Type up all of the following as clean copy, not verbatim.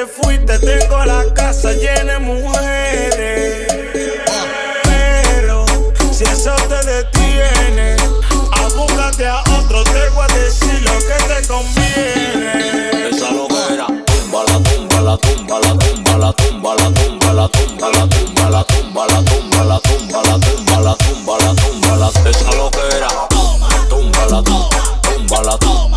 te fuiste, tengo la casa llena de mujeres. Pero si eso te detiene, abúscate a otro, te voy a decir lo que te conviene. Esa loquera, tumba la tumba, la tumba, la tumba, la tumba, la tumba, la tumba, la tumba, la tumba, la tumba, la tumba, la tumba, la tumba, la tumba, la esa loquera, tumba la tumba, tumba la tumba,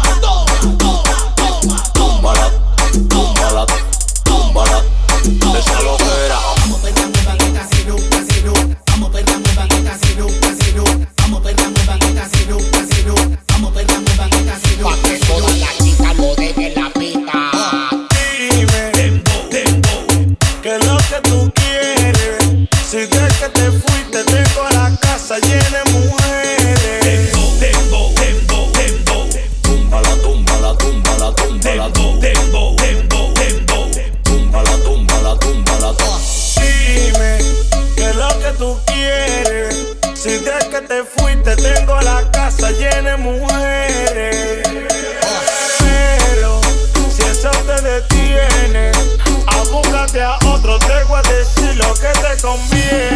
tumba la tumba la tumba la esa loquera. Vamos perreando en que casino, casino. Vamos perreando en que casino, casino. Vamos perreando en que casino, casino. Vamos perreando en que casino. Pa' que todas las chicas lo dejen la pista. Dime, ¿qué es lo que tú quieres? Si crees que te fuiste, tengo la casa llena de mujeres. Tumba la tumba, la tumba, la tumba, la tumba, tumba la tumba, la tumba, la tumba. Dime, ¿qué es lo que tú quieres? Si crees que te fuiste, tengo la casa llena de mujeres. Pero si eso te detiene, abúscate a otro, te voy a decir lo que te conviene.